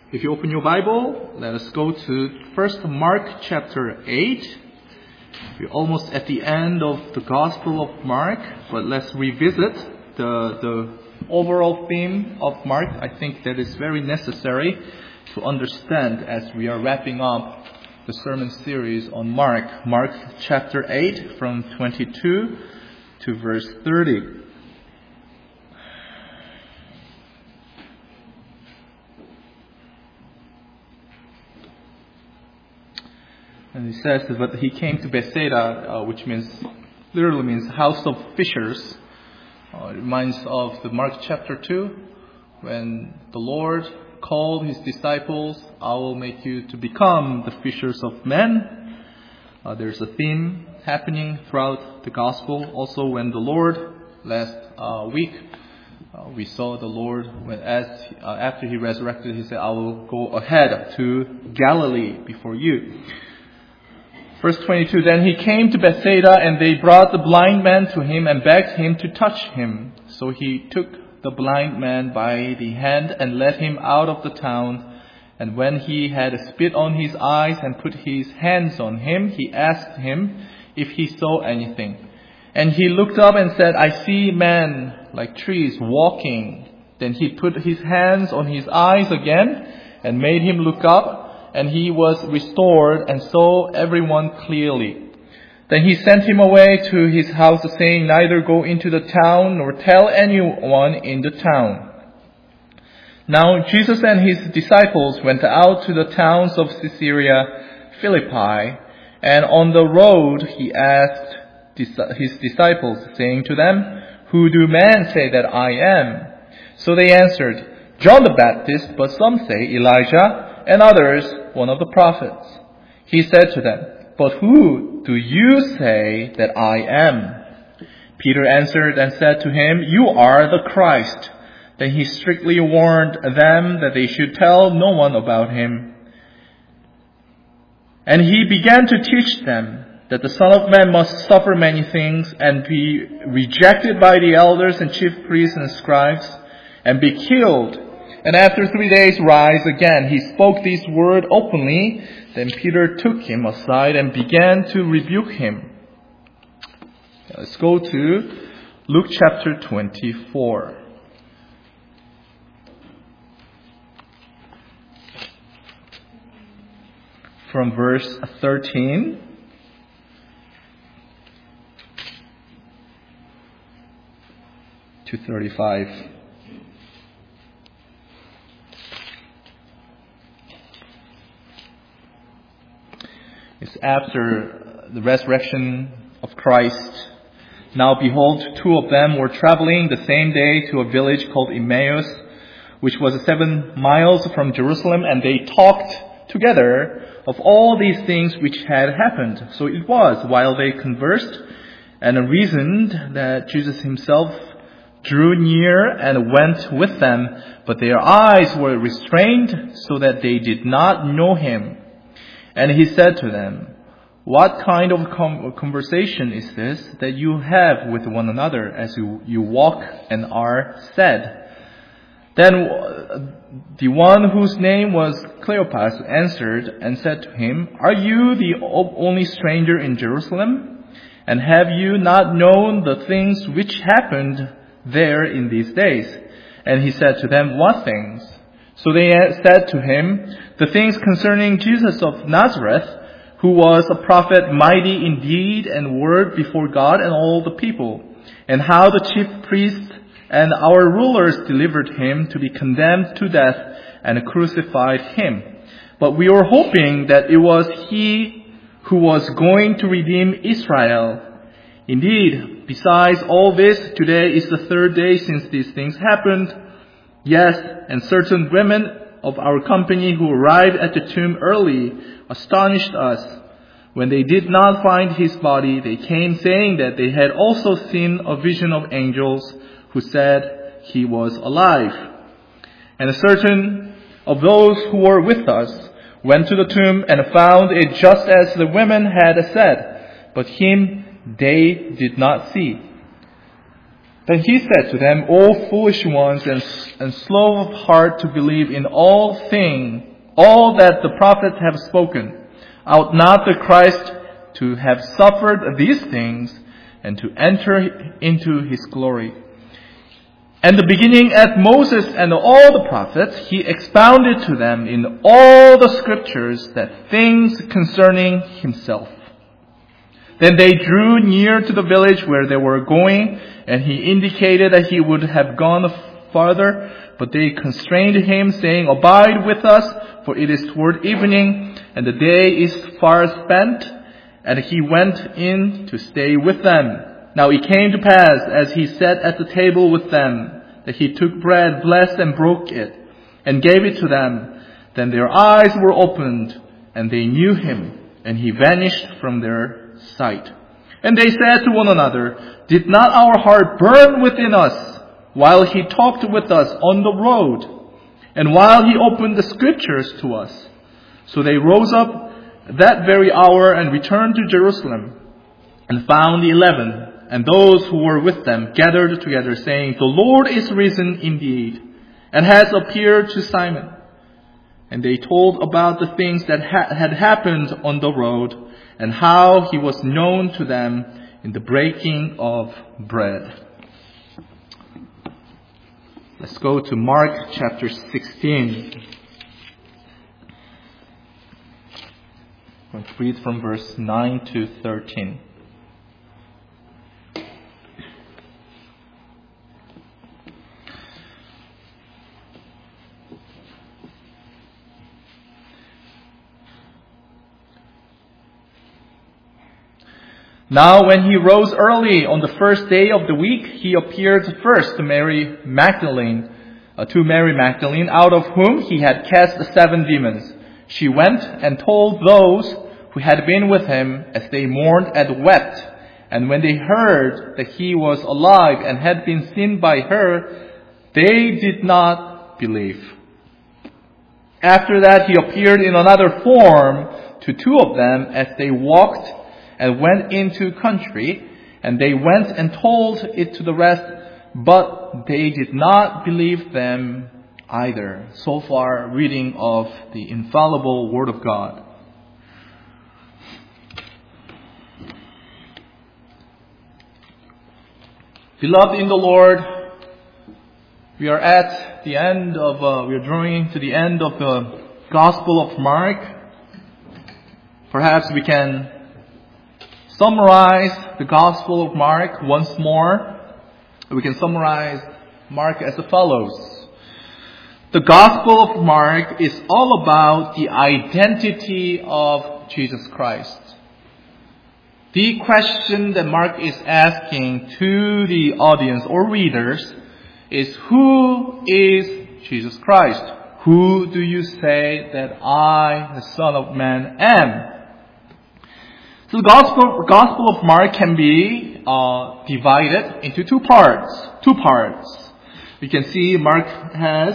If you open your Bible, let us go to first Mark chapter 8. We're almost at the end of the Gospel of Mark, but let's revisit the overall theme of Mark. I think that is very necessary to understand as we are wrapping up the sermon series on Mark. Mark chapter 8 from 22 to verse 30. And he says, but he came to Bethsaida, which literally means house of fishers. It reminds of the Mark chapter 2, when the Lord called his disciples, I will make you to become the fishers of men. There's a theme happening throughout the gospel. Also, when the Lord, last week, we saw the Lord, after he resurrected, he said, I will go ahead to Galilee before you. Verse 22, then he came to Bethsaida, and they brought the blind man to him and begged him to touch him. So he took the blind man by the hand and led him out of the town. And when he had spit on his eyes and put his hands on him, he asked him if he saw anything. And he looked up and said, I see men like trees walking. Then he put his hands on his eyes again and made him look up. And he was restored and saw everyone clearly. Then he sent him away to his house, saying, neither go into the town nor tell anyone in the town. Now Jesus and his disciples went out to the towns of Caesarea Philippi, and on the road he asked his disciples, saying to them, who do men say that I am? So they answered, John the Baptist, but some say Elijah, and others, one of the prophets. He said to them, but who do you say that I am? Peter answered and said to him, you are the Christ. Then he strictly warned them that they should tell no one about him. And he began to teach them that the Son of Man must suffer many things and be rejected by the elders and chief priests and scribes and be killed. And after 3 days rise again. He spoke these words openly. Then Peter took him aside and began to rebuke him. Let's go to Luke chapter 24. From verse 13 to 35. It's after the resurrection of Christ. Now behold, two of them were traveling the same day to a village called Emmaus, which was 7 miles from Jerusalem, and they talked together of all these things which had happened. So it was, while they conversed and reasoned, that Jesus himself drew near and went with them, but their eyes were restrained so that they did not know him. And he said to them, what kind of conversation is this that you have with one another as you walk and are sad? Then the one whose name was Cleopas answered and said to him, are you the only stranger in Jerusalem? And have you not known the things which happened there in these days? And he said to them, what things? So they said to him, the things concerning Jesus of Nazareth, who was a prophet, mighty in deed and word before God and all the people, and how the chief priests and our rulers delivered him to be condemned to death and crucified him. But we were hoping that it was he who was going to redeem Israel. Indeed, besides all this, today is the 3rd day since these things happened. Yes, and certain women of our company who arrived at the tomb early astonished us. When they did not find his body, they came saying that they had also seen a vision of angels who said he was alive. And certain of those who were with us went to the tomb and found it just as the women had said, but him they did not see. Then he said to them, O foolish ones and slow of heart to believe in all that the prophets have spoken. Ought not the Christ to have suffered these things and to enter into his glory? And beginning at Moses and all the prophets, he expounded to them in all the scriptures that things concerning himself. Then they drew near to the village where they were going, and he indicated that he would have gone farther, but they constrained him, saying, Abide with us, for it is toward evening, and the day is far spent. And he went in to stay with them. Now it came to pass, as he sat at the table with them, that he took bread, blessed and broke it, and gave it to them. Then their eyes were opened, and they knew him, and he vanished from their sight. And they said to one another, Did not our heart burn within us while he talked with us on the road, and while he opened the scriptures to us? So they rose up that very hour and returned to Jerusalem, and found the 11 and those who were with them gathered together, saying, The Lord is risen indeed, and has appeared to Simon. And they told about the things that had happened on the road, and how he was known to them in the breaking of bread. Let's go to Mark chapter 16. I'm going to read from verse 9 to 13. Now when he rose early on the first day of the week, he appeared first to Mary Magdalene, out of whom he had cast 7 demons. She went and told those who had been with him as they mourned and wept. And when they heard that he was alive and had been seen by her, they did not believe. After that, he appeared in another form to 2 of them as they walked and went into country, and they went and told it to the rest, but they did not believe them either. So far, reading of the infallible Word of God. Beloved in the Lord, we are at the end of, we are drawing to the end of the Gospel of Mark. Perhaps we can summarize the Gospel of Mark once more. We can summarize Mark as follows. The Gospel of Mark is all about the identity of Jesus Christ. The question that Mark is asking to the audience or readers is, who is Jesus Christ? Who do you say that I, the Son of Man, am? So the Gospel of Mark can be divided into 2 parts. We can see Mark has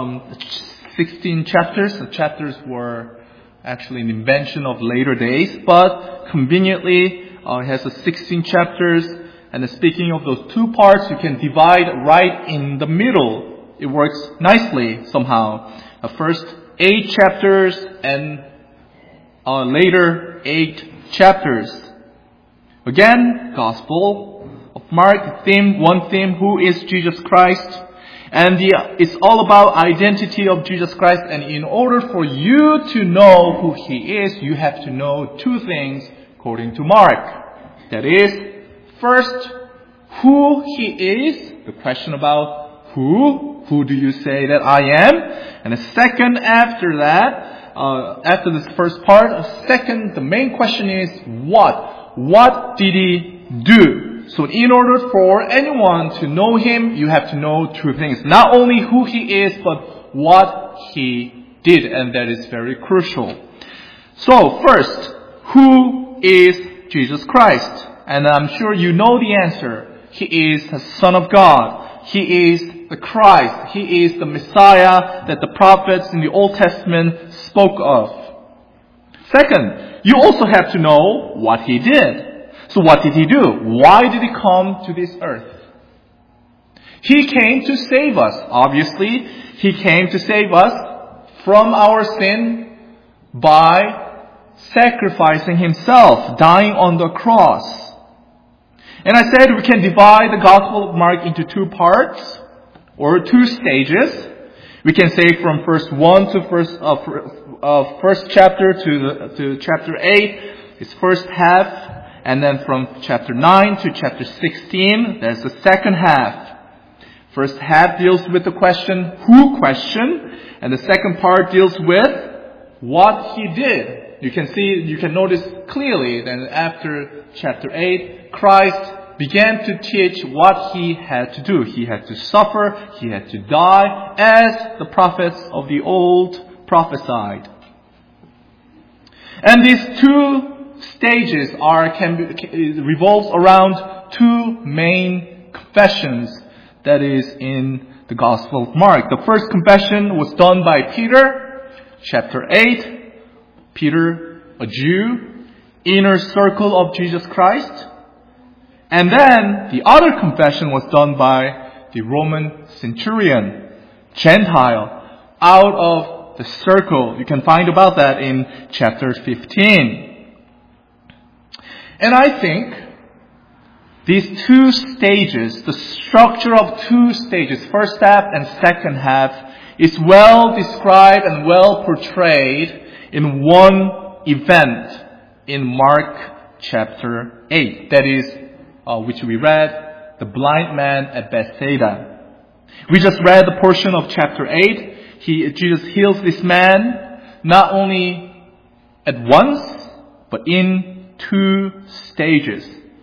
16 chapters. The chapters were actually an invention of later days, but conveniently it has 16 chapters. And speaking of those 2 parts, you can divide right in the middle. It works nicely somehow. First 8 chapters and later 8 chapters. Again, Gospel of Mark, one theme, who is Jesus Christ? And it's all about identity of Jesus Christ. And in order for you to know who He is, you have to know 2 things according to Mark. That is, first, who He is, the question about who do you say that I am? And the second, after that, after this first part, the main question is what? What did He do? So in order for anyone to know Him, you have to know 2 things. Not only who He is, but what He did. And that is very crucial. So first, who is Jesus Christ? And I'm sure you know the answer. He is the Son of God. He is the Christ. He is the Messiah that the prophets in the Old Testament spoke of. Second, you also have to know what He did. So what did He do? Why did He come to this earth? He came to save us. Obviously, He came to save us from our sin by sacrificing Himself, dying on the cross. And I said we can divide the Gospel of Mark into two parts, or two stages. We can say from verse 1 to first chapter to chapter 8, it's first half. And then from chapter 9 to chapter 16, there's the second half. First half deals with the question, who question? And the second part deals with what He did. You can notice clearly that after chapter 8, Christ began to teach what He had to do. He had to suffer, He had to die, as the prophets of the old prophesied. And these two stages revolves around two main confessions that is in the Gospel of Mark. The first confession was done by Peter, chapter 8. Peter, a Jew, inner circle of Jesus Christ. And then the other confession was done by the Roman centurion, Gentile, out of the circle. You can find about that in chapter 15. And I think these two stages, the structure of two stages, first half and second half, is well described and well portrayed in one event in Mark chapter 8. That is, which we read, the blind man at Bethsaida. We just read the portion of chapter 8. Jesus heals this man not only at once, but in two stages.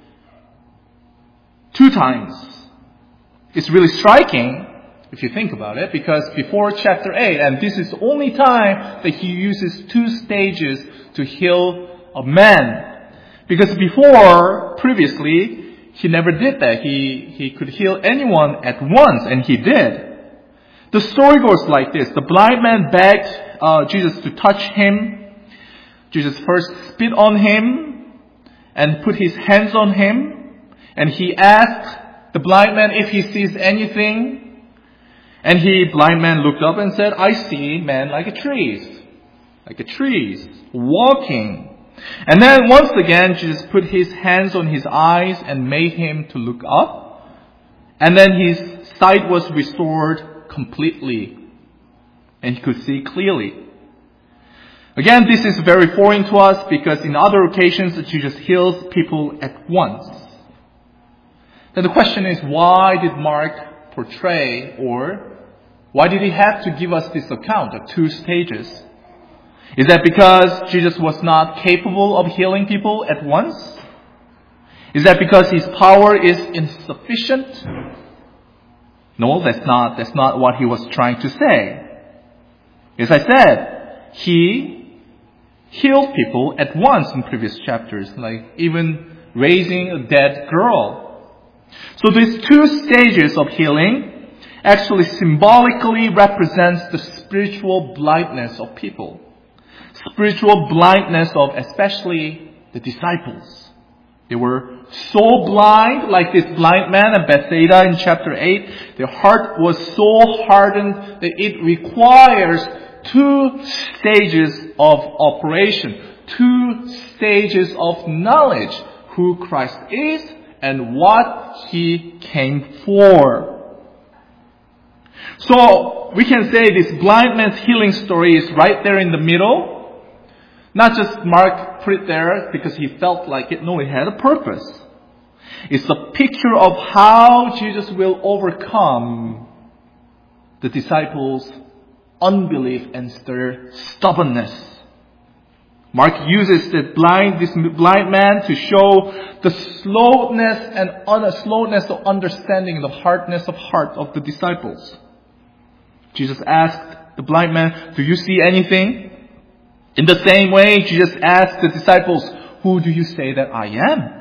Two times. It's really striking if you think about it, because before chapter 8, and this is the only time that He uses two stages to heal a man. Because previously, He never did that. He could heal anyone at once, and He did. The story goes like this. The blind man begged Jesus to touch him. Jesus first spit on him and put His hands on him. And He asked the blind man if he sees anything. And blind man looked up and said, I see man like a trees, walking. And then once again, Jesus put His hands on his eyes and made him to look up. And then his sight was restored completely. And he could see clearly. Again, this is very foreign to us because in other occasions Jesus heals people at once. Then the question is, why did Mark portray, or why did he have to give us this account of two stages? Is that because Jesus was not capable of healing people at once? Is that because His power is insufficient? No, that's not what He was trying to say. As I said, He healed people at once in previous chapters, like even raising a dead girl. So these two stages of healing actually symbolically represents the spiritual blindness of people. Spiritual blindness of especially the disciples. They were so blind, like this blind man at Bethsaida in chapter 8. Their heart was so hardened that it requires two stages of operation, two stages of knowledge, who Christ is and what He came for. So we can say this blind man's healing story is right there in the middle. Not just Mark put it there because he felt like it. No, it had a purpose. It's a picture of how Jesus will overcome the disciples' unbelief and their stubbornness. Mark uses this blind man to show the slowness of understanding, the hardness of heart of the disciples. Jesus asked the blind man, do you see anything? In the same way, Jesus asked the disciples, who do you say that I am?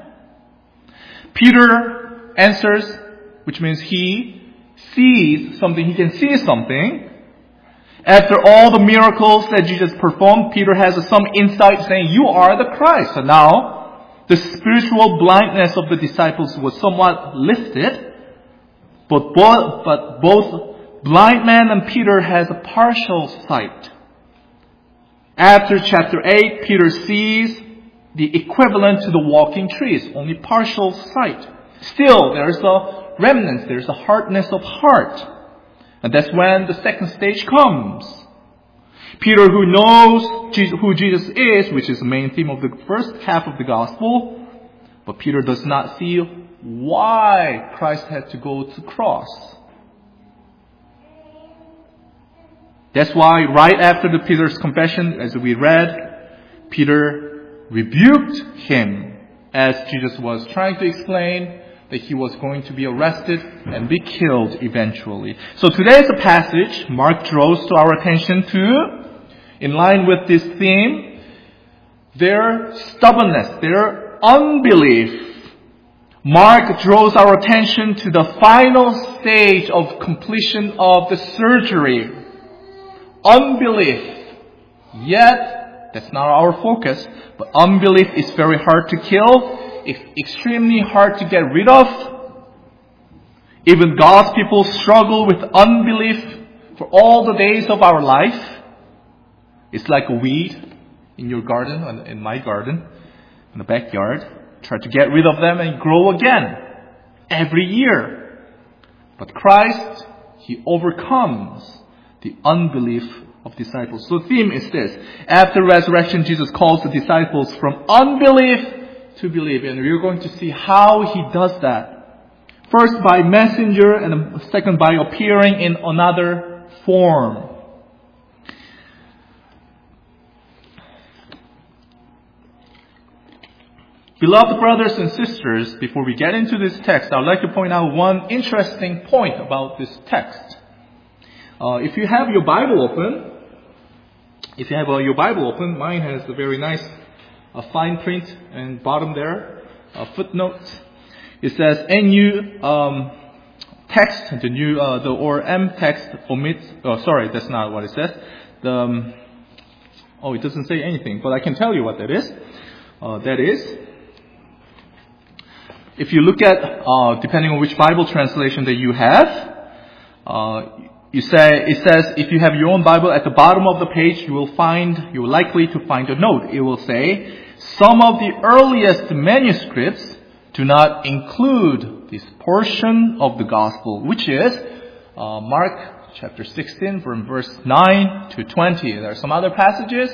Peter answers, which means he sees something, he can see something. After all the miracles that Jesus performed, Peter has some insight saying, you are the Christ. So now, the spiritual blindness of the disciples was somewhat lifted. But both blind man and Peter has a partial sight. After chapter 8, Peter sees the equivalent to the walking trees, only partial sight. Still, there's a remnant, there's a hardness of heart. And that's when the second stage comes. Peter, who knows who Jesus is, which is the main theme of the first half of the gospel, but Peter does not see why Christ had to go to the cross. That's why right after Peter's confession, as we read, Peter rebuked him as Jesus was trying to explain that he was going to be arrested and be killed eventually. So today's passage, Mark draws to our attention to, in line with this theme, their stubbornness, their unbelief. Mark draws our attention to the final stage of completion of the surgery. Unbelief. Yet, that's not our focus, but unbelief is very hard to kill. It's extremely hard to get rid of. Even God's people struggle with unbelief for all the days of our life. It's like a weed in your garden, in my garden, in the backyard. Try to get rid of them and grow again every year. But Christ, He overcomes the unbelief of disciples. So the theme is this. After resurrection, Jesus calls the disciples from unbelief to believe. And we're going to see how He does that. First by messenger and second by appearing in another form. Beloved brothers and sisters, before we get into this text, I would like to point out one interesting point about this text. If you have your Bible open, mine has a very nice fine print and bottom there, footnotes. It says NU text, the ORM text omits. Oh, sorry, that's not what it says. It doesn't say anything, but I can tell you what that is. That is, if you look at, depending on which Bible translation that you have, it says if you have your own Bible, at the bottom of the page you're likely to find a note. It will say, some of the earliest manuscripts do not include this portion of the gospel, which is Mark chapter 16 from verse 9 to 20. There are some other passages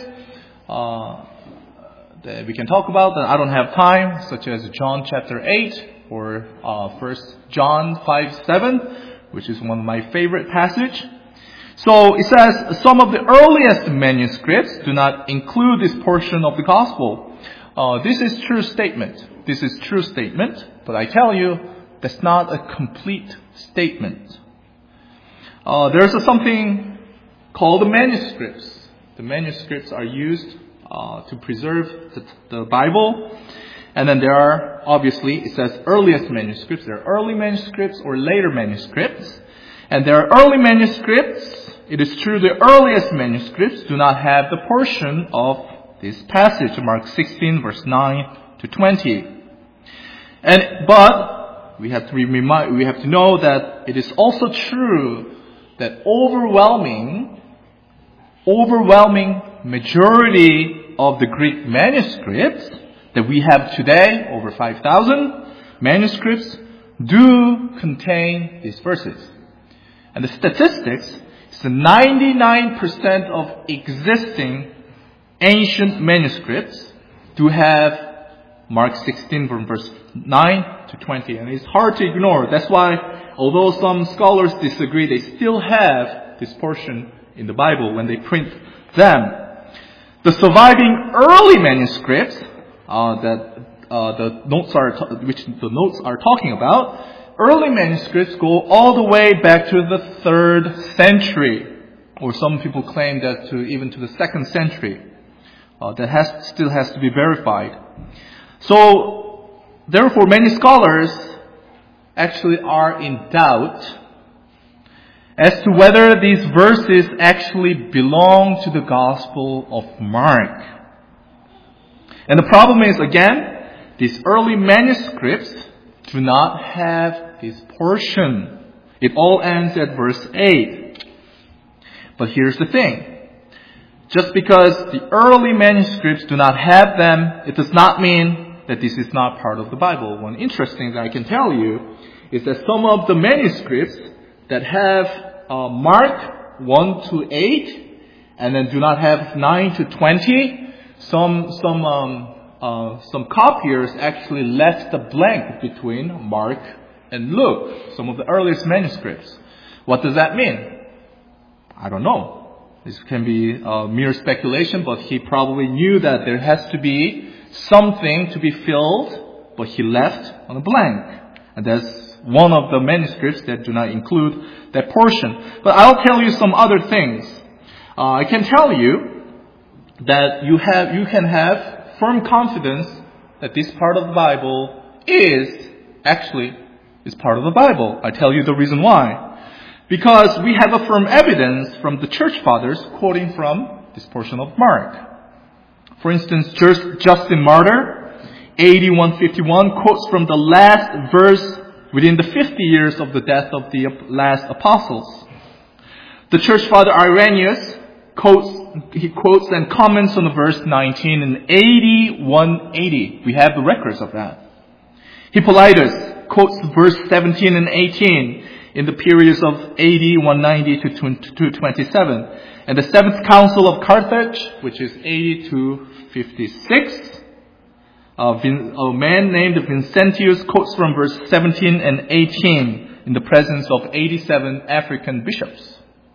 that we can talk about that I don't have time, such as John chapter 8 or 1 John 5:7, which is one of my favorite passages. So it says some of the earliest manuscripts do not include this portion of the gospel. This is true statement. But I tell you, that's not a complete statement. There's something called the manuscripts. The manuscripts are used to preserve the Bible. And then there are, obviously, it says earliest manuscripts. There are early manuscripts or later manuscripts. And there are early manuscripts. It is true the earliest manuscripts do not have the portion of this passage, Mark 16, verse 9 to 20. But we have to know that it is also true that overwhelming majority of the Greek manuscripts that we have today, over 5,000 manuscripts, do contain these verses. And the statistics is that 99% of existing ancient manuscripts do have Mark 16 from verse 9 to 20. And it's hard to ignore. That's why, although some scholars disagree, they still have this portion in the Bible when they print them. The surviving early manuscripts which the notes are talking about, early manuscripts go all the way back to the 3rd century, or some people claim that even to the 2nd century. That still has to be verified. So, therefore, many scholars actually are in doubt as to whether these verses actually belong to the Gospel of Mark. And the problem is, again, these early manuscripts do not have this portion. It all ends at verse 8. But here's the thing. Just because the early manuscripts do not have them, it does not mean that this is not part of the Bible. One interesting thing I can tell you is that some of the manuscripts that have Mark 1 to 8 and then do not have 9 to 20, some copiers actually left the blank between Mark and Luke, some of the earliest manuscripts. What does that mean? I don't know. This can be mere speculation, but he probably knew that there has to be something to be filled, but he left on a blank. And that's one of the manuscripts that do not include that portion. But I'll tell you some other things. I can tell you that you can have firm confidence that this part of the Bible is part of the Bible. I tell you the reason why. Because we have a firm evidence from the church fathers quoting from this portion of Mark. For instance, Justin Martyr, AD 151, quotes from the last verse within the 50 years of the death of the last apostles. The church father Irenaeus quotes and comments on the verse 19 in AD 180. We have the records of that. Hippolytus quotes verse 17 and 18 in the periods of AD 190 to 227. And the Seventh Council of Carthage, which is AD 256, a man named Vincentius quotes from verse 17 and 18 in the presence of 87 African bishops.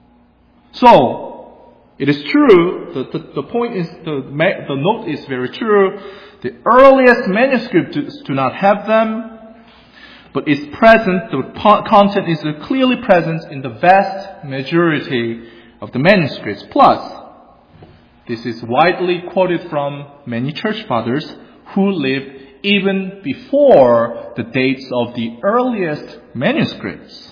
So, it is true, the point is, the note is very true. The earliest manuscripts do not have them, but it's present, the content is clearly present in the vast majority of the manuscripts. Plus, this is widely quoted from many church fathers who lived even before the dates of the earliest manuscripts.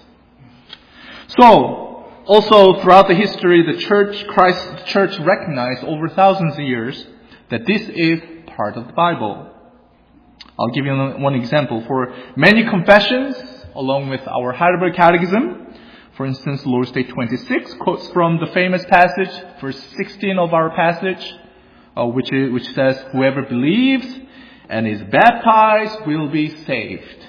So, also throughout the history, the church recognized over thousands of years that this is part of the Bible. I'll give you one example. For many confessions, along with our Heidelberg Catechism, for instance, Lord's Day 26 quotes from the famous passage, verse 16 of our passage, which says, "Whoever believes and is baptized will be saved."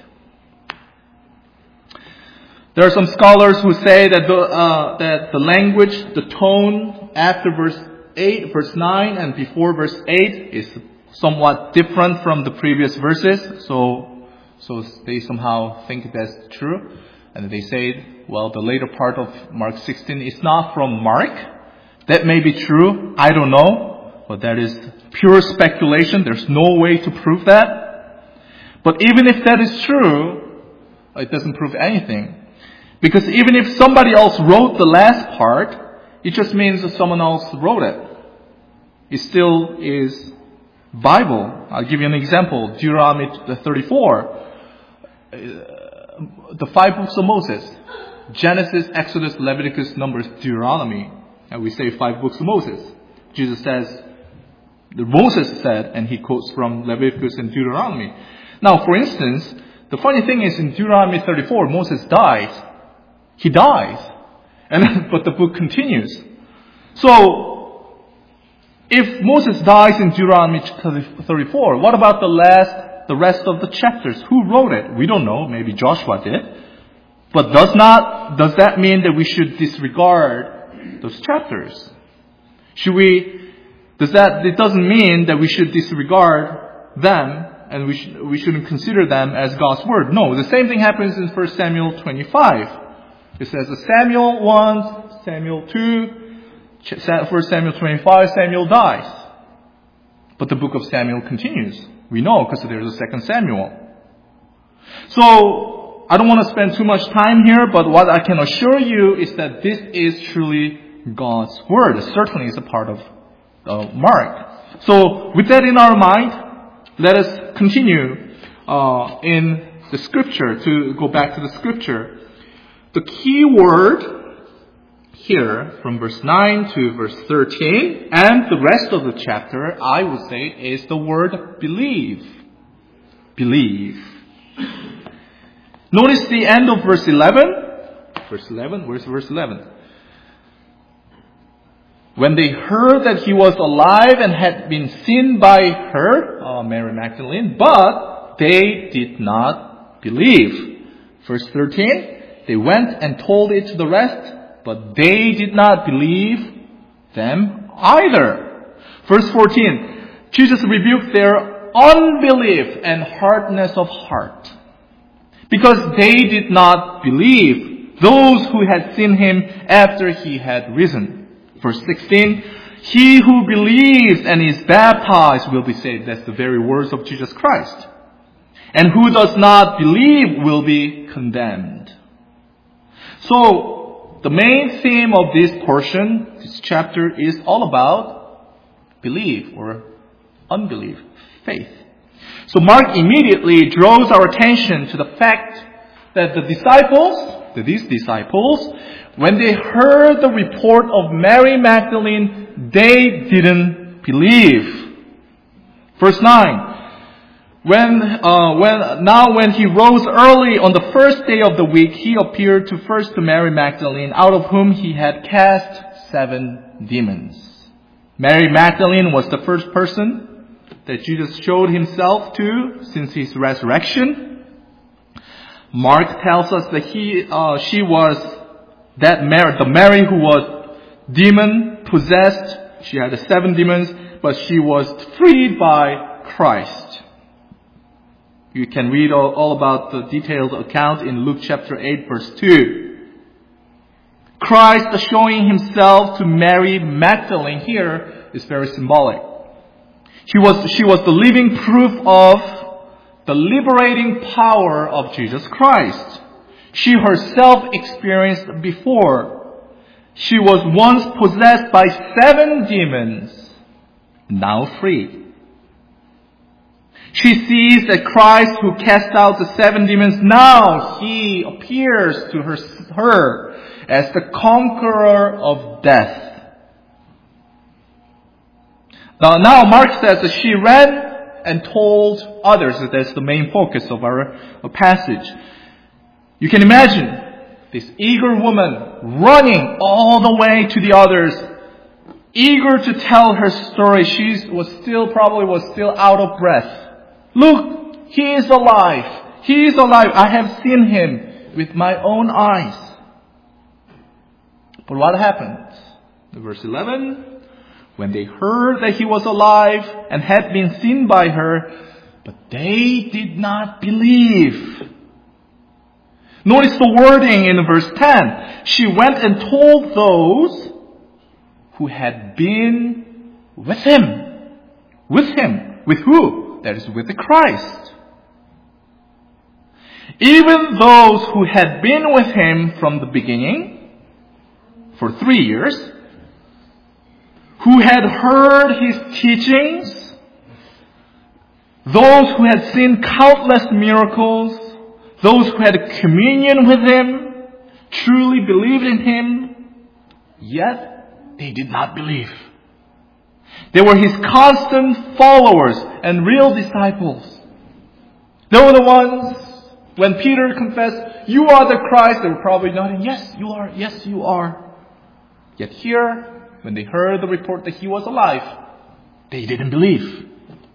There are some scholars who say that the language, the tone after verse 9 and before verse 8 is somewhat different from the previous verses. So they somehow think that's true. And they say, well, the later part of Mark 16 is not from Mark. That may be true. I don't know. But that is pure speculation. There's no way to prove that. But even if that is true, it doesn't prove anything. Because even if somebody else wrote the last part, it just means that someone else wrote it. It still is Bible. I'll give you an example. Deuteronomy 34. The 5 books of Moses. Genesis, Exodus, Leviticus, Numbers, Deuteronomy. And we say 5 books of Moses. Jesus says, Moses said, and he quotes from Leviticus and Deuteronomy. Now, for instance, the funny thing is in Deuteronomy 34, Moses dies. He dies. But the book continues. So, if Moses dies in Deuteronomy 34, what about the rest of the chapters? Who wrote it? We don't know. Maybe Joshua did. But does that mean that we should disregard those chapters? It doesn't mean that we should disregard them and we shouldn't consider them as God's word. No, the same thing happens in 1 Samuel 25. It says Samuel 1, Samuel 2, 1 Samuel 25, Samuel dies. But the book of Samuel continues. We know because there's a 2 Samuel. So, I don't want to spend too much time here, but what I can assure you is that this is truly God's word. It certainly is a part of Mark. So, with that in our mind, let us continue in the scripture, to go back to the scripture. The key word here, from verse 9 to verse 13, and the rest of the chapter, I would say, is the word believe. Believe. Notice the end of verse 11. Verse 11. Where's verse 11? When they heard that he was alive and had been seen by her, Mary Magdalene, but they did not believe. Verse 13. They went and told it to the rest, but they did not believe them either. Verse 14. Jesus rebuked their unbelief and hardness of heart, because they did not believe those who had seen him after he had risen. Verse 16, he who believes and is baptized will be saved. That's the very words of Jesus Christ. And who does not believe will be condemned. So, the main theme of this portion, this chapter, is all about belief or unbelief, faith. So Mark immediately draws our attention to the fact that these disciples, when they heard the report of Mary Magdalene, they didn't believe. Verse 9. When he rose early on the first day of the week, he appeared first to Mary Magdalene, out of whom he had cast 7 demons. Mary Magdalene was the first person that Jesus showed himself to since his resurrection. Mark tells us that she was the Mary who was demon possessed. She had 7 demons, but she was freed by Christ. You can read all about the detailed account in Luke chapter 8 verse 2. Christ showing himself to Mary Magdalene here is very symbolic. She was the living proof of the liberating power of Jesus Christ. She herself experienced before. She was once possessed by 7 demons, now free. She sees that Christ, who cast out the 7 demons, now he appears to her as the conqueror of death. Now Mark says that she ran and told others. That's the main focus of our passage. You can imagine this eager woman running all the way to the others, eager to tell her story. She was still out of breath. Look, he is alive. He is alive. I have seen him with my own eyes. But what happened? Verse 11, when they heard that he was alive and had been seen by her, but they did not believe. Notice the wording in verse 10. She went and told those who had been with him. With him. With who? That is with the Christ. Even those who had been with him from the beginning, for 3 years, who had heard his teachings, those who had seen countless miracles, those who had communion with him, truly believed in him, yet they did not believe. They were his constant followers and real disciples. They were the ones, when Peter confessed, "You are the Christ," they were probably nodding, "Yes, you are. Yes, you are." Yet here, when they heard the report that he was alive, they didn't believe.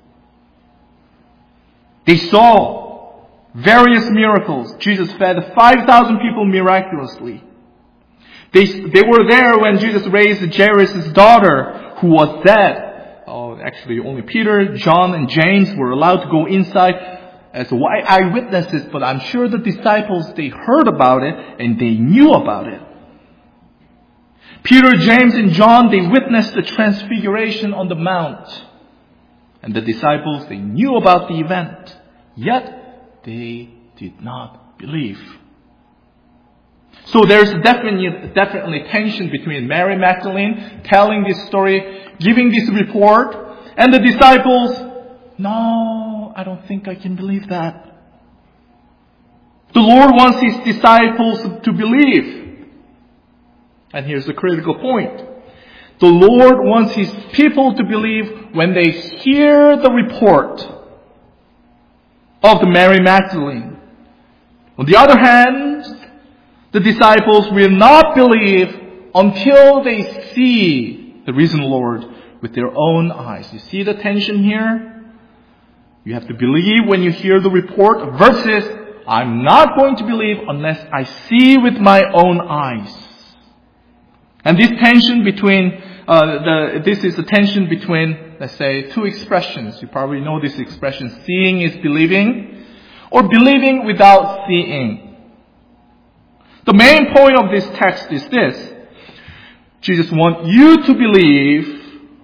They saw various miracles. Jesus fed 5,000 people miraculously. They were there when Jesus raised Jairus' daughter, who was dead. Actually, only Peter, John, and James were allowed to go inside as eyewitnesses, but I'm sure the disciples, they heard about it and they knew about it. Peter, James, and John, they witnessed the transfiguration on the mount. And the disciples, they knew about the event. Yet, they did not believe. So there's definitely tension between Mary Magdalene telling this story, giving this report, and the disciples, "No, I don't think I can believe that." The Lord wants his disciples to believe. And here's the critical point. The Lord wants his people to believe when they hear the report of the Mary Magdalene. On the other hand, The disciples will not believe until they see the risen Lord with their own eyes. You see the tension here? You have to believe when you hear the report versus I'm not going to believe unless I see with my own eyes. And this tension between, this is the tension between, let's say, two expressions. You probably know this expression, seeing is believing, or believing without seeing. The main point of this text is this. Jesus wants you to believe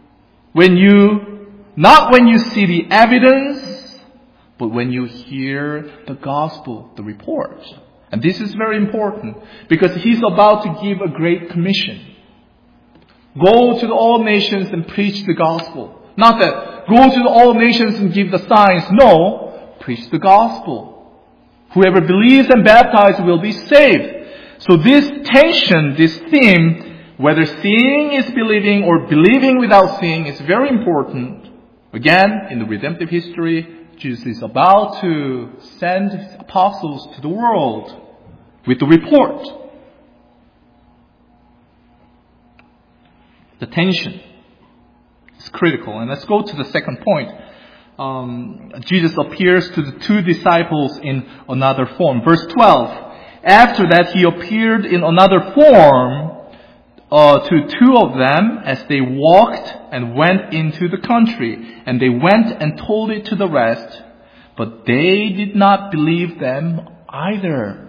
not when you see the evidence, but when you hear the gospel, the report. And this is very important because He's about to give a great commission. Go to all nations and preach the gospel. Not that go to all nations and give the signs. No, preach the gospel. Whoever believes and baptizes will be saved. So this tension, this theme, whether seeing is believing or believing without seeing is very important. Again, in the redemptive history, Jesus is about to send His apostles to the world with the report. The tension is critical. And let's go to the second point. Jesus appears to the two disciples in another form. Verse 12. After that, He appeared in another form to two of them as they walked and went into the country. And they went and told it to the rest, but they did not believe them either.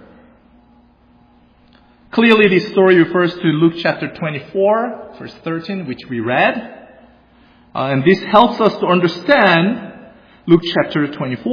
Clearly, this story refers to Luke chapter 24, verse 13, which we read. And this helps us to understand Luke chapter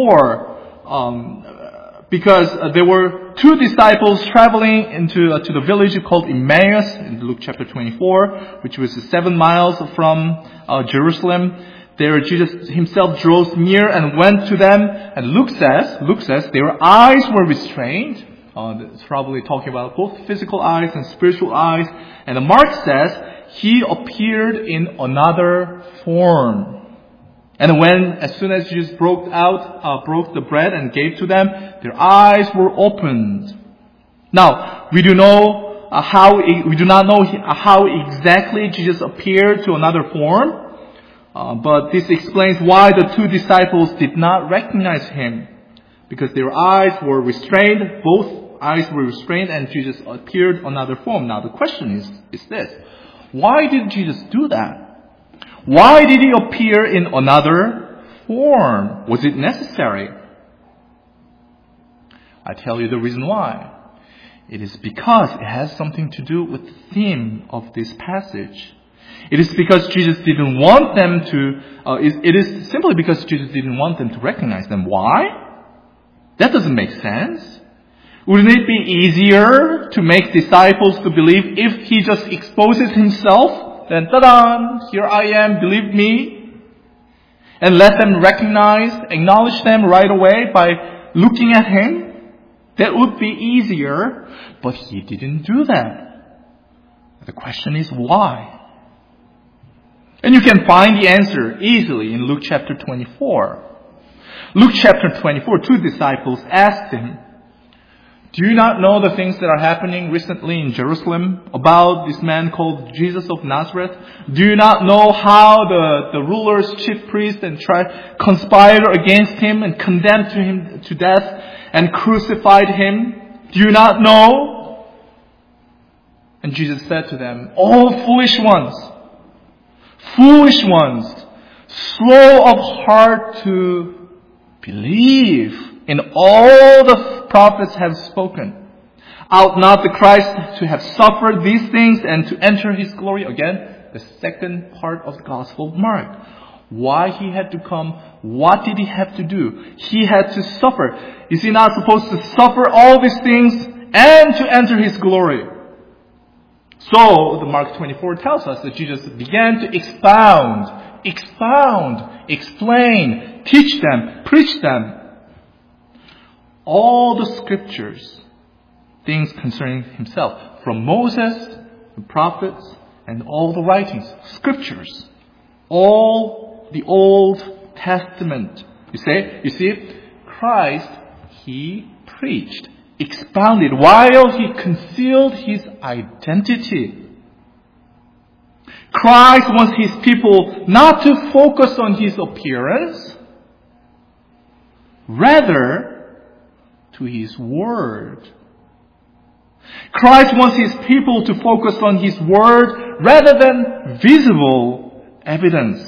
24, because there were two disciples traveling to the village called Emmaus in Luke chapter 24, which was 7 miles from Jerusalem. There Jesus Himself draws near and went to them. And Luke says their eyes were restrained. It's probably talking about both physical eyes and spiritual eyes. And Mark says He appeared in another form. And as soon as Jesus broke the bread and gave to them, their eyes were opened. Now, we do not know how exactly Jesus appeared to another form, but this explains why the two disciples did not recognize Him, because their eyes were restrained. Both eyes were restrained, and Jesus appeared another form. Now, the question is this: why did Jesus do that? Why did He appear in another form? Was it necessary? I tell you the reason why. It is because it has something to do with the theme of this passage. It is because Jesus didn't want them to, it is simply because Jesus didn't want them to recognize them. Why? That doesn't make sense. Wouldn't it be easier to make disciples to believe if He just exposes Himself? Then, ta-da! Here I am, believe me. And let them acknowledge them right away by looking at Him. That would be easier. But He didn't do that. The question is why? And you can find the answer easily in Luke chapter 24. Luke chapter 24, two disciples asked Him, "Do you not know the things that are happening recently in Jerusalem about this man called Jesus of Nazareth? Do you not know how the rulers, chief priests, and conspired against Him and condemned Him to death and crucified Him? Do you not know?" And Jesus said to them, "Oh, foolish ones, slow of heart to believe in all the prophets have spoken. Ought not the Christ to have suffered these things and to enter His glory?" Again, the second part of the Gospel of Mark. Why He had to come? What did He have to do? He had to suffer. Is He not supposed to suffer all these things and to enter His glory? So, the Mark 24 tells us that Jesus began to expound, explain, teach them, preach them all the scriptures, things concerning Himself, from Moses, the prophets, and all the writings, scriptures, all the Old Testament. You see, Christ, He preached, expounded, while he concealed his identity. Christ wants his people not to focus on his appearance, rather to his word. Christ wants his people to focus on his word rather than visible evidence.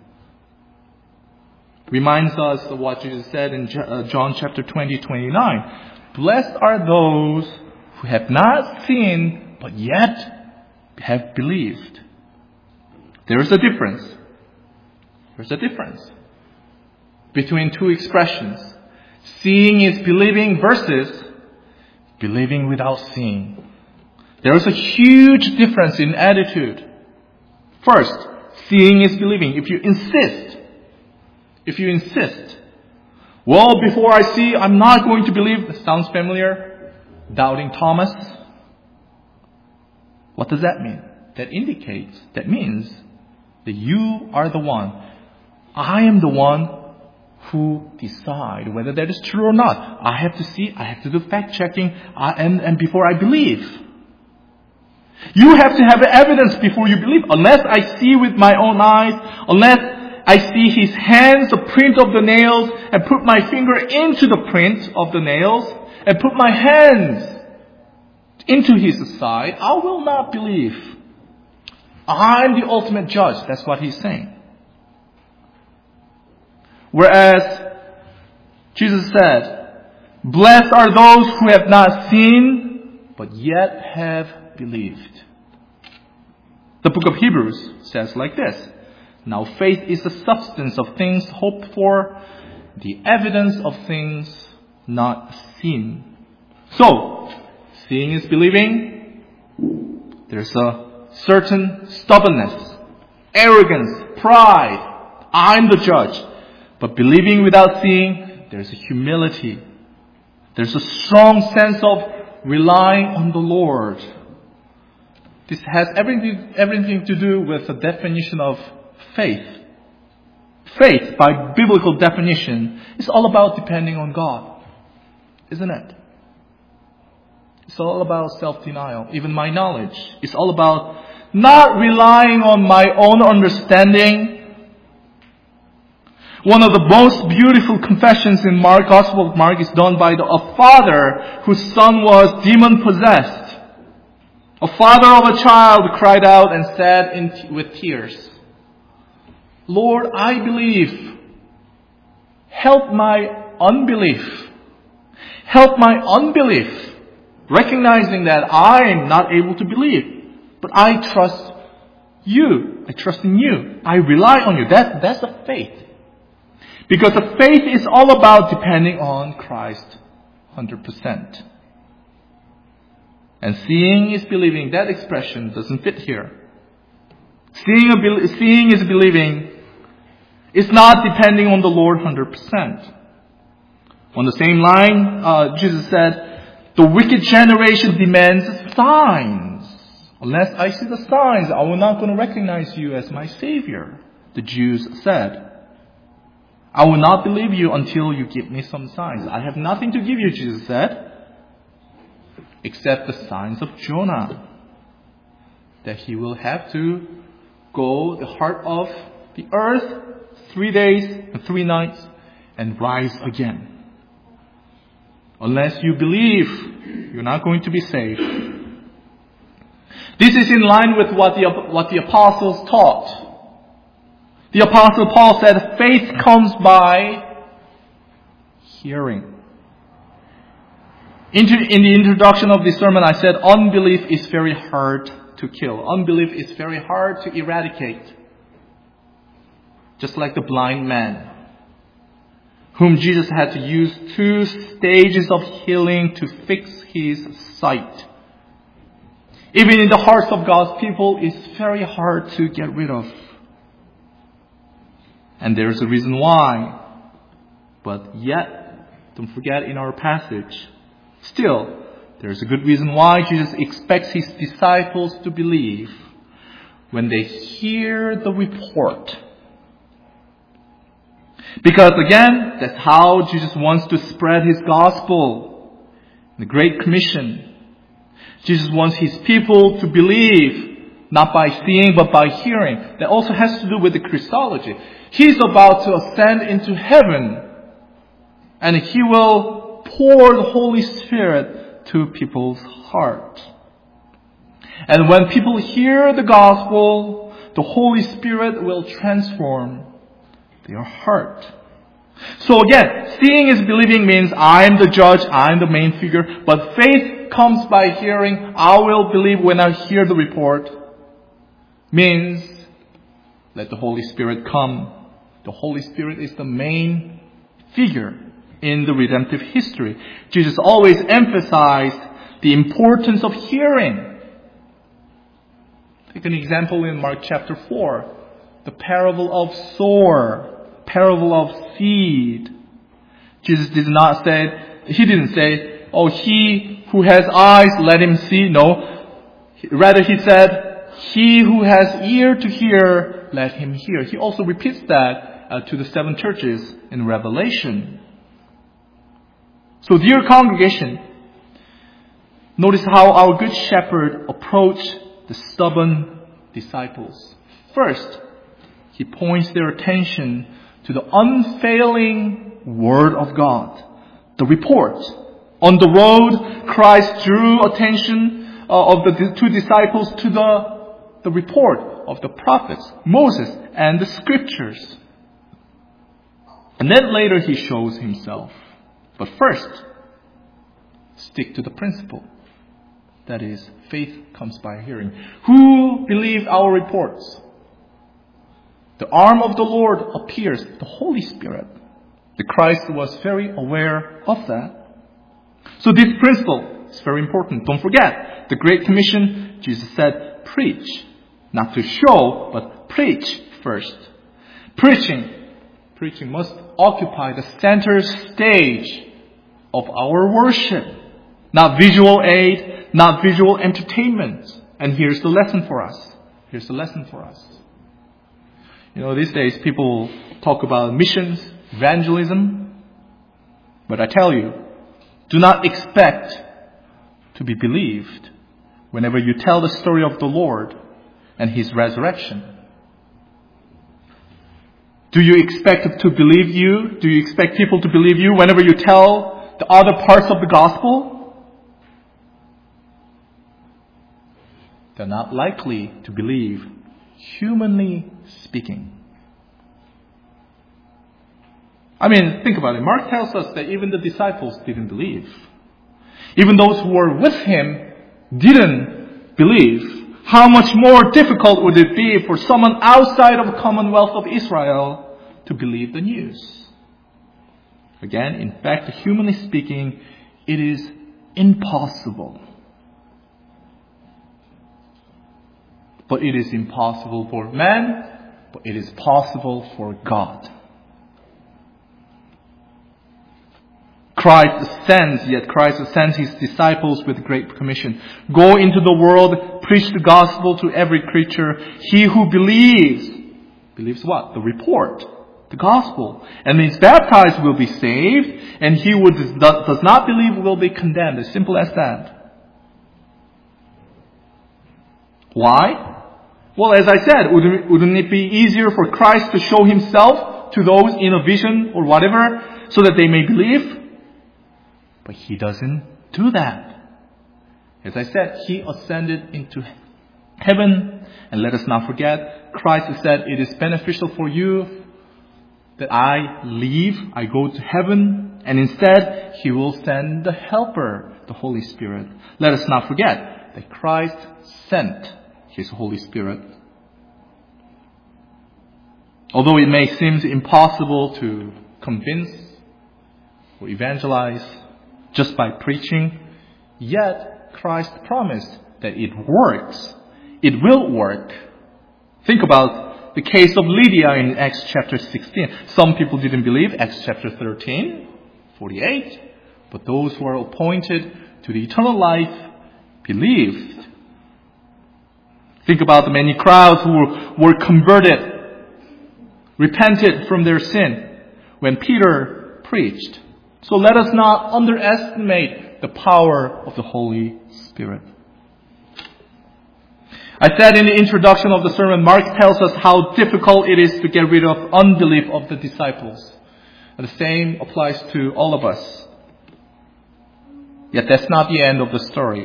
Reminds us of what Jesus said in John chapter 20:29. Blessed are those who have not seen, but yet have believed. There is a difference. There's a difference between two expressions. Seeing is believing versus believing without seeing. There is a huge difference in attitude. First, seeing is believing. If you insist, well, before I see, I'm not going to believe. That sounds familiar? Doubting Thomas. What does that mean? That means that you are the one. I am the one who decide whether that is true or not. I have to see, I have to do fact checking, and before I believe. You have to have evidence before you believe. Unless I see with my own eyes, unless I see his hands, the print of the nails, and put my finger into the print of the nails, and put my hands into his side, I will not believe. I'm the ultimate judge. That's what he's saying. Whereas Jesus said, blessed are those who have not seen, but yet have believed. The book of Hebrews says like this. Now faith is the substance of things hoped for, the evidence of things not seen. So, seeing is believing. There's a certain stubbornness, arrogance, pride. I'm the judge. But believing without seeing, there's a humility. There's a strong sense of relying on the Lord. This has everything to do with the definition of faith. Faith, by biblical definition, is all about depending on God. Isn't it? It's all about self-denial. Even my knowledge. It's all about not relying on my own understanding. One of the most beautiful confessions in Gospel of Mark is done by a father whose son was demon-possessed. A father of a child cried out and said with tears, Lord, I believe. Help my unbelief. Help my unbelief. Recognizing that I am not able to believe. But I trust you. I trust in you. I rely on you. That's the faith. Because the faith is all about depending on Christ 100%. And seeing is believing. That expression doesn't fit here. Seeing is believing. It's not depending on the Lord 100%. On the same line, Jesus said, the wicked generation demands signs. Unless I see the signs, I will not going to recognize you as my Savior. The Jews said. I will not believe you until you give me some signs. I have nothing to give you, Jesus said, except the signs of Jonah. That he will have to go the heart of the earth 3 days and 3 nights and rise again. Unless you believe, you're not going to be saved. This is in line with what the apostles taught. The Apostle Paul said, faith comes by hearing. In the introduction of this sermon, I said, unbelief is very hard to kill. Unbelief is very hard to eradicate. Just like the blind man, whom Jesus had to use 2 stages of healing to fix his sight. Even in the hearts of God's people, it's very hard to get rid of. And there's a reason why. But yet, don't forget in our passage, still, there's a good reason why Jesus expects his disciples to believe when they hear the report. Because again, that's how Jesus wants to spread his gospel. The Great Commission. Jesus wants His people to believe, not by seeing, but by hearing. That also has to do with the Christology. He's about to ascend into heaven, and He will pour the Holy Spirit to people's heart. And when people hear the gospel, the Holy Spirit will transform their heart. So again, seeing is believing means I'm the judge, I'm the main figure. But faith comes by hearing. I will believe when I hear the report. Means let the Holy Spirit come. The Holy Spirit is the main figure in the redemptive history. Jesus always emphasized the importance of hearing. Take an example in Mark chapter 4. The parable of sower, parable of seed. Jesus didn't say, oh, he who has eyes, let him see. No. Rather, He said, he who has ear to hear, let him hear. He also repeats that to the 7 churches in Revelation. So, dear congregation, notice how our Good Shepherd approached the stubborn disciples. First, He points their attention to the unfailing Word of God, the report. On the road, Christ drew attention of the 2 disciples to the report of the prophets, Moses, and the Scriptures. And then later He shows Himself. But first, stick to the principle. That is, faith comes by hearing. Who believed our reports? The arm of the Lord appears, the Holy Spirit. The Christ was very aware of that. So this principle is very important. Don't forget, the Great Commission, Jesus said, preach. Not to show, but preach first. Preaching must occupy the center stage of our worship. Not visual aid, not visual entertainment. And here's the lesson for us. These days people talk about missions, evangelism. But I tell you, do not expect to be believed whenever you tell the story of the Lord and His resurrection. Do you expect to believe you? Do you expect people to believe you whenever you tell the other parts of the gospel? They're not likely to believe, humanly speaking. Think about it. Mark tells us that even the disciples didn't believe. Even those who were with Him didn't believe. How much more difficult would it be for someone outside of the commonwealth of Israel to believe the news? Again, in fact, humanly speaking, it is impossible. But it is impossible for man, but it is possible for God. Christ ascends His disciples with Great Commission. Go into the world, preach the gospel to every creature. He who believes what? The report, the gospel, and is baptized will be saved, and he who does not believe will be condemned. As simple as that. Why? Well, as I said, wouldn't it be easier for Christ to show Himself to those in a vision or whatever so that they may believe? But He doesn't do that. As I said, He ascended into heaven. And let us not forget, Christ said, it is beneficial for you that I leave, I go to heaven, and instead He will send the Helper, the Holy Spirit. Let us not forget that Christ sent His Holy Spirit. Although it may seem impossible to convince or evangelize just by preaching, yet Christ promised that it works. It will work. Think about the case of Lydia in Acts chapter 16. Some people didn't believe, Acts chapter 13, 48. But those who are appointed to the eternal life believed. Think about the many crowds who were converted, repented from their sin when Peter preached. So let us not underestimate the power of the Holy Spirit. I said in the introduction of the sermon, Mark tells us how difficult it is to get rid of unbelief of the disciples. And the same applies to all of us. Yet that's not the end of the story.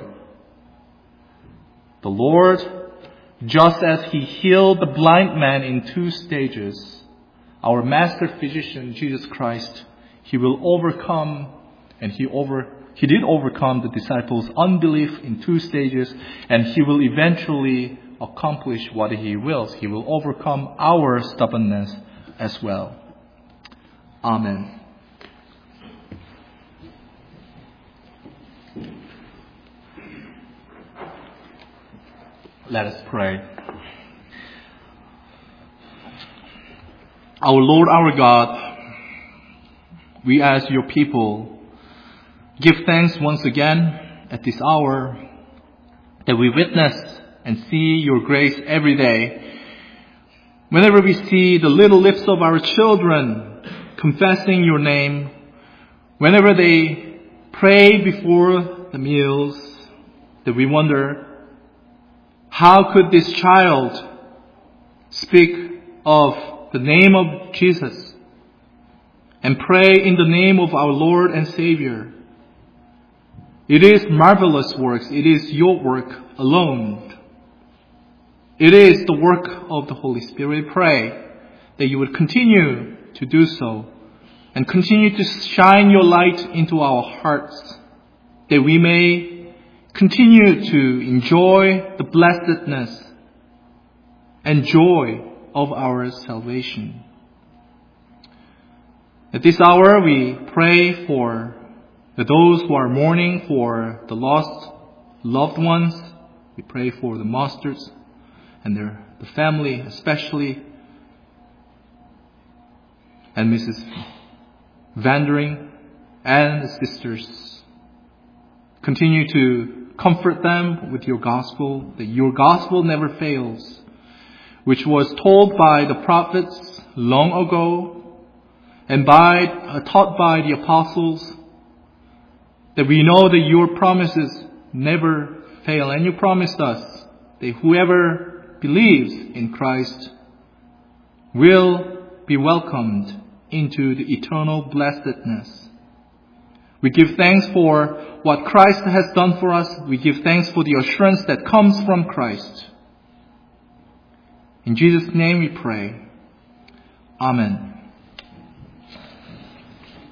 The Lord, just as He healed the blind man in 2 stages, our Master Physician, Jesus Christ, He will overcome, and He did overcome the disciples' unbelief in 2 stages, and He will eventually accomplish what He wills. He will overcome our stubbornness as well. Amen. Let us pray. Our Lord, our God, we as your people give thanks once again at this hour that we witness and see your grace every day. Whenever we see the little lips of our children confessing your name, whenever they pray before the meals, that we wonder, how could this child speak of the name of Jesus and pray in the name of our Lord and Savior? It is marvelous works. It is your work alone. It is the work of the Holy Spirit. Pray that you would continue to do so and continue to shine your light into our hearts, that we may continue to enjoy the blessedness and joy of our salvation. At this hour, we pray for those who are mourning for the lost loved ones. We pray for the Mosters and the family especially, and Mrs. Vandering and the sisters. Continue to comfort them with your gospel, that your gospel never fails, which was told by the prophets long ago and taught by the apostles, that we know that your promises never fail. And you promised us that whoever believes in Christ will be welcomed into the eternal blessedness. We give thanks for what Christ has done for us. We give thanks for the assurance that comes from Christ. In Jesus' name we pray. Amen.